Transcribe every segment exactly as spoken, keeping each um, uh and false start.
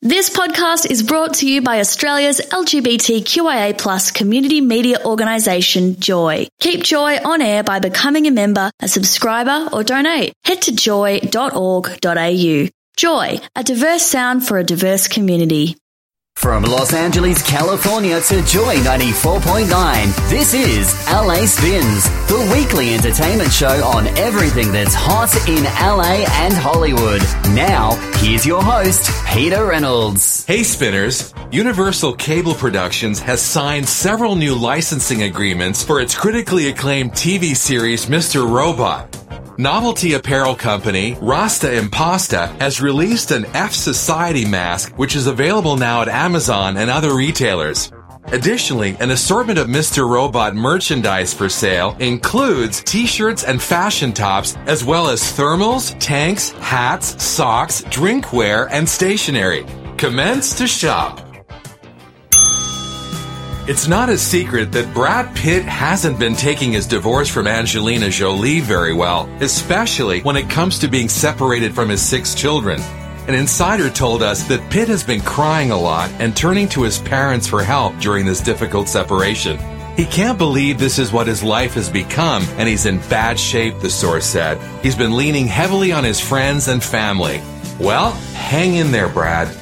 This podcast is brought to you by Australia's L G B T Q I A plus community media organisation, Joy. Keep Joy on air by becoming a member, a subscriber or donate. Head to joy dot org dot a u. Joy, a diverse sound for a diverse community. From Los Angeles, California to Joy ninety-four point nine, this is L A Spins, the weekly entertainment show on everything that's hot in L A and Hollywood. Now, here's your host, Peter Reynolds. Hey Spinners! Universal Cable Productions has signed several new licensing agreements for its critically acclaimed T V series Mister Robot. Novelty apparel company Rasta Impasta has released an F Society mask, which is available now at Amazon and other retailers. Additionally, an assortment of Mister Robot merchandise for sale includes t-shirts and fashion tops, as well as thermals, tanks, hats, socks, drinkware, and stationery. Commence to shop. It's not a secret that Brad Pitt hasn't been taking his divorce from Angelina Jolie very well, especially when it comes to being separated from his six children. An insider told us that Pitt has been crying a lot and turning to his parents for help during this difficult separation. He can't believe this is what his life has become, and he's in bad shape, the source said. He's been leaning heavily on his friends and family. Well, hang in there, Brad.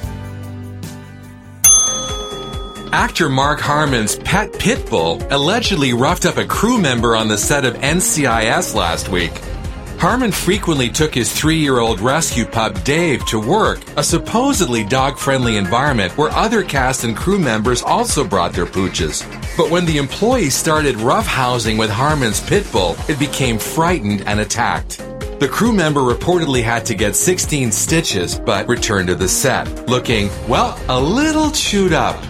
Actor Mark Harmon's pet pit bull allegedly roughed up a crew member on the set of N C I S last week. Harmon frequently took his three-year-old rescue pup Dave to work, a supposedly dog-friendly environment where other cast and crew members also brought their pooches. But when the employees started roughhousing with Harmon's pit bull, it became frightened and attacked. The crew member reportedly had to get sixteen stitches, but returned to the set, looking, well, a little chewed up.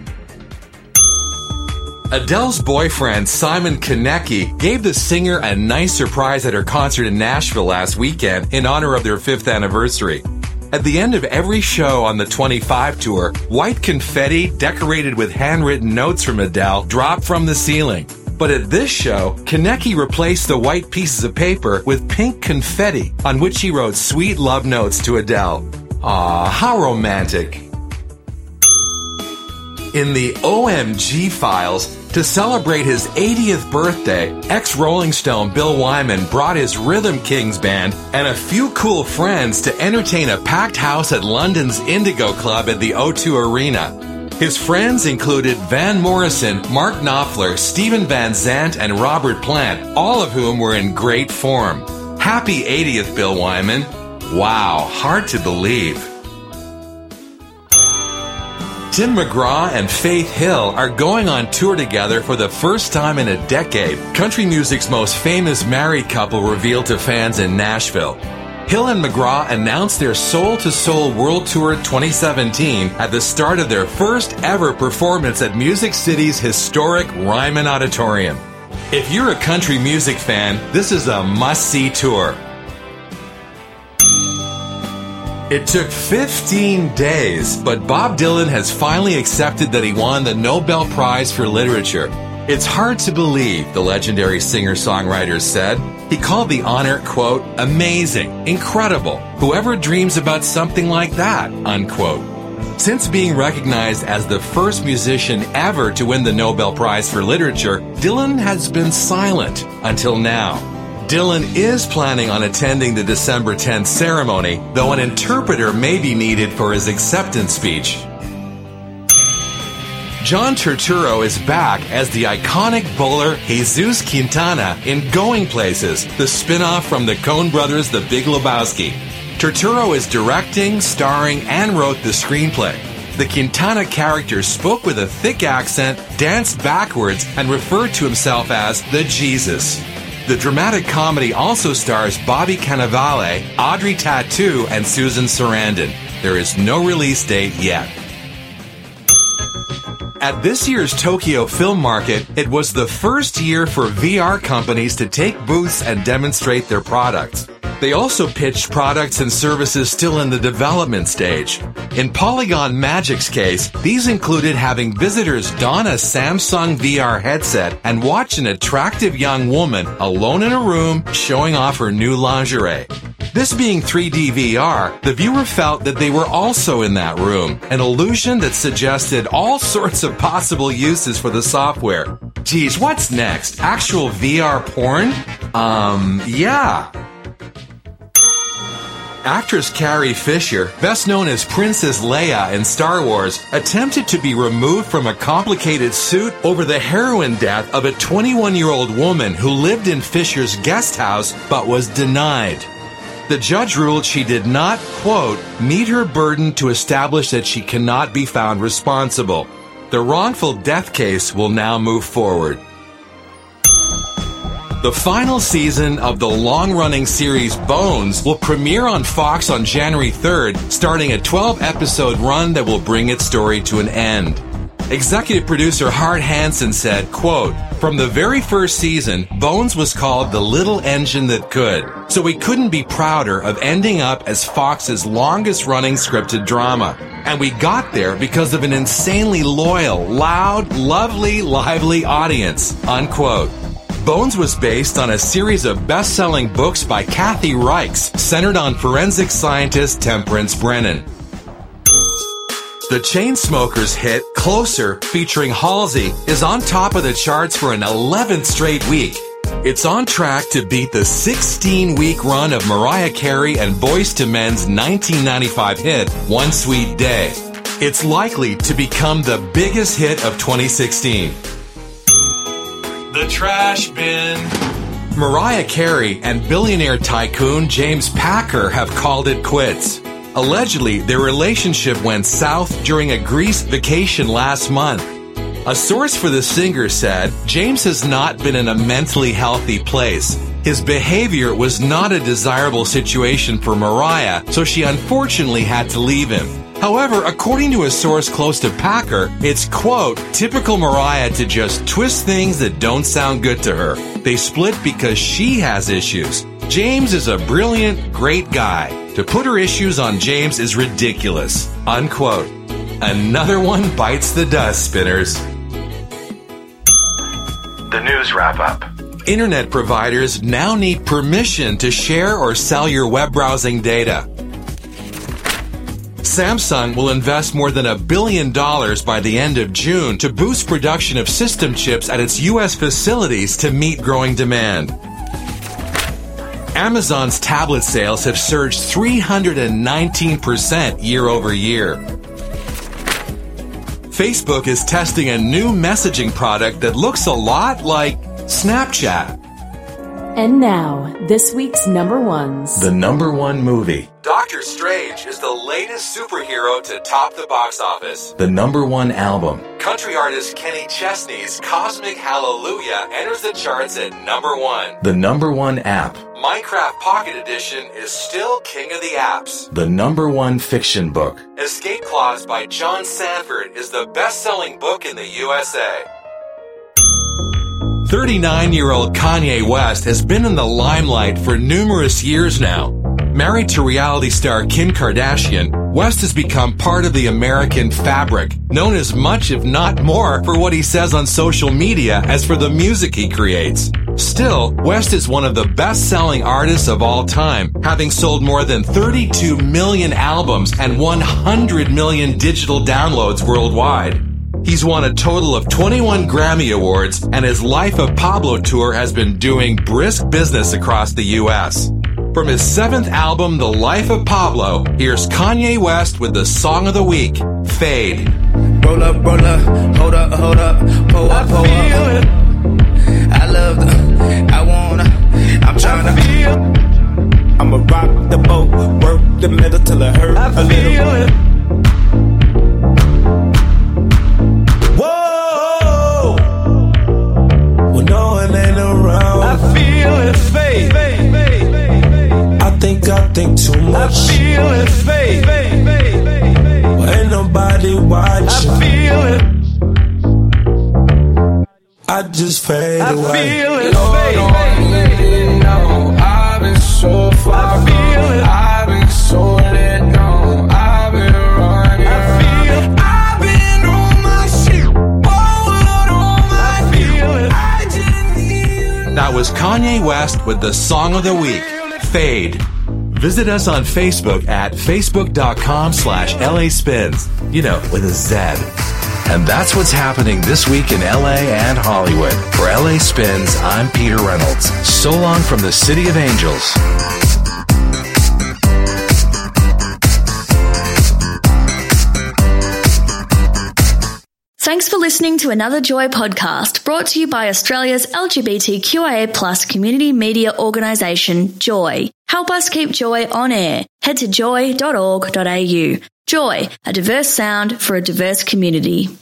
Adele's boyfriend, Simon Konecki, gave the singer a nice surprise at her concert in Nashville last weekend in honor of their fifth anniversary. At the end of every show on the twenty-five tour, white confetti decorated with handwritten notes from Adele dropped from the ceiling. But at this show, Konecki replaced the white pieces of paper with pink confetti, on which he wrote sweet love notes to Adele. Aw, how romantic. In the O M G files, to celebrate his eightieth birthday, ex-Rolling Stone Bill Wyman brought his Rhythm Kings band and a few cool friends to entertain a packed house at London's Indigo Club at the O two Arena. His friends included Van Morrison, Mark Knopfler, Steven Van Zandt, and Robert Plant, all of whom were in great form. Happy eightieth, Bill Wyman. Wow, hard to believe. Tim McGraw and Faith Hill are going on tour together for the first time in a decade. Country music's most famous married couple revealed to fans in Nashville. Hill and McGraw announced their Soul to Soul World Tour twenty seventeen at the start of their first ever performance at Music City's historic Ryman Auditorium. If you're a country music fan, this is a must-see tour. It took fifteen days, but Bob Dylan has finally accepted that he won the Nobel Prize for Literature. It's hard to believe, the legendary singer-songwriter said. He called the honor, quote, amazing, incredible, whoever dreams about something like that, unquote. Since being recognized as the first musician ever to win the Nobel Prize for Literature, Dylan has been silent until now. Dylan is planning on attending the December tenth ceremony, though an interpreter may be needed for his acceptance speech. John Turturro is back as the iconic bowler Jesus Quintana in Going Places, the spin-off from the Coen brothers' The Big Lebowski. Turturro is directing, starring, and wrote the screenplay. The Quintana character spoke with a thick accent, danced backwards, and referred to himself as the Jesus. The dramatic comedy also stars Bobby Cannavale, Audrey Tautou, and Susan Sarandon. There is no release date yet. At this year's Tokyo Film Market, it was the first year for V R companies to take booths and demonstrate their products. They also pitched products and services still in the development stage. In Polygon Magic's case, these included having visitors don a Samsung V R headset and watch an attractive young woman alone in a room showing off her new lingerie. This being three D V R, the viewer felt that they were also in that room, an illusion that suggested all sorts of possible uses for the software. Geez, what's next? Actual V R porn? Um, yeah. Actress Carrie Fisher, best known as Princess Leia in Star Wars, attempted to be removed from a complicated suit over the heroin death of a twenty-one-year-old woman who lived in Fisher's guest house but was denied. The judge ruled she did not, quote, meet her burden to establish that she cannot be found responsible. The wrongful death case will now move forward. The final season of the long-running series Bones will premiere on Fox on January third, starting a twelve-episode run that will bring its story to an end. Executive producer Hart Hanson said, quote, from the very first season, Bones was called the little engine that could, so we couldn't be prouder of ending up as Fox's longest-running scripted drama. And we got there because of an insanely loyal, loud, lovely, lively audience, unquote. Bones was based on a series of best-selling books by Kathy Reichs, centered on forensic scientist Temperance Brennan. The Chainsmokers hit Closer, featuring Halsey, is on top of the charts for an eleventh straight week. It's on track to beat the sixteen-week run of Mariah Carey and Boyz two Men's nineteen ninety-five hit, One Sweet Day. It's likely to become the biggest hit of twenty sixteen. The Trash Bin. Mariah Carey and billionaire tycoon James Packer have called it quits. Allegedly, their relationship went south during a Greece vacation last month. A source for the singer said, James has not been in a mentally healthy place. His behavior was not a desirable situation for Mariah, so she unfortunately had to leave him. However, according to a source close to Packer, it's, quote, typical Mariah to just twist things that don't sound good to her. They split because she has issues. James is a brilliant, great guy. To put her issues on James is ridiculous, unquote. Another one bites the dust, spinners. The news wrap-up. Internet providers now need permission to share or sell your web browsing data. Samsung will invest more than a billion dollars by the end of June to boost production of system chips at its U S facilities to meet growing demand. Amazon's tablet sales have surged three hundred nineteen percent year over year. Facebook is testing a new messaging product that looks a lot like Snapchat. And now, this week's number ones. The number one movie. Doctor Strange is the latest superhero to top the box office. The number one album. Country artist Kenny Chesney's Cosmic Hallelujah enters the charts at number one. The number one app. Minecraft Pocket Edition is still king of the apps. The number one fiction book. Escape Clause by John Sanford is the best-selling book in the U S A. thirty-nine-year-old Kanye West has been in the limelight for numerous years now. Married to reality star Kim Kardashian, West has become part of the American fabric, known as much if not more for what he says on social media as for the music he creates. Still, West is one of the best-selling artists of all time, having sold more than thirty-two million albums and one hundred million digital downloads worldwide. He's won a total of twenty-one Grammy Awards, and his Life of Pablo tour has been doing brisk business across the U S. From his seventh album, The Life of Pablo, here's Kanye West with the song of the week, Fade. Roll up, roll up, hold up, hold up, pull up, pull up. I love the, I wanna, I'm trying to feel. I'ma rock the boat, work the middle till it hurt a little. It. Whoa, when no one ain't around, I feel it fade. I think I think too much. I feel it fade. Well, ain't nobody watching. I feel it. I just fade I away. I feel it fade. Lord, no, I've been so far I feel it. I've been so let no. I've been running. I feel it. I've been on my shit. Forward on my I feel it. I just need. That was Kanye West with the song of the week, Fade. Visit us on Facebook at facebook.com slash LA Spins. You know, with a Z. And that's what's happening this week in L A and Hollywood. For L A Spins, I'm Peter Reynolds. So long from the City of Angels. Thanks for listening to another Joy podcast brought to you by Australia's L G B T Q I A plus community media organisation, Joy. Help us keep Joy on air. Head to joy dot org dot a u. Joy, a diverse sound for a diverse community.